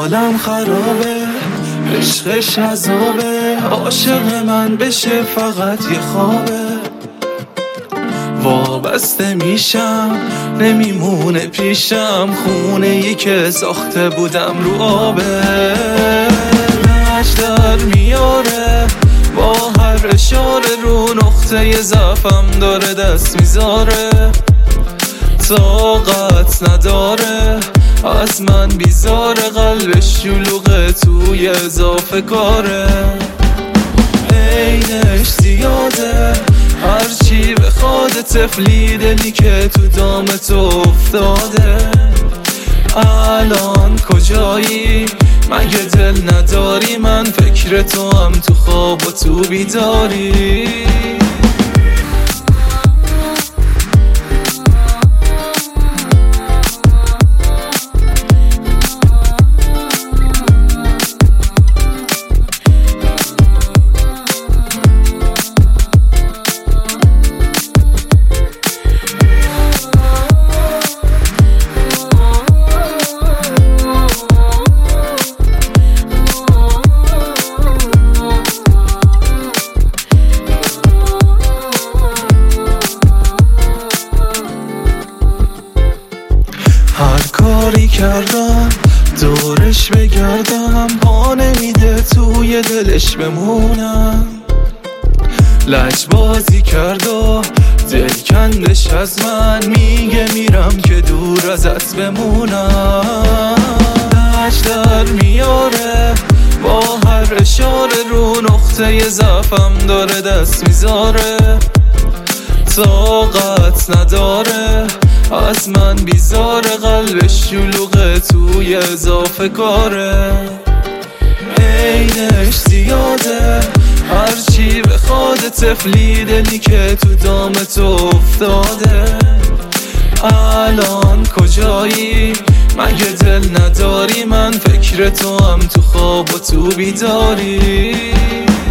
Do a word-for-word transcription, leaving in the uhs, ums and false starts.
حالم خرابه، عشقش عذابه، عاشق من بشه فقط یه خوابه. وابسته میشم نمیمونه پیشم، خونه ای که ساخته بودم رو آبه. نج در میاره با هر اشاره، رو نقطه ضعفم داره دست میذاره. طاقت نداره از من بیزاره، قلبش شلوغه توی اضافه کاره. عینش زیاده هرچی بخواد، طفلی دلی که تو دام تو افتاده. الان کجایی مگه دل نداری؟ من فکر تو هم تو خواب و تو بیداری. هر کاری کردم دورش بگردم، پا نمیده توی دلش بمونم. لجبازی کرد و دل کندش از من، میگه میرم که دور ازت بمونم. لج در میاره با هر اشاره، رو نقطه ضعفم داره دست میذاره. طاقت نداره از من بیزاره، قلبش شلوغه توی اضافه کاره. عینش زیاده هرچی بخواد، طفلی دلی که تو دام تو افتاده. الان کجایی مگه دل نداری؟ من فکر تو هم تو خواب و تو بیداری.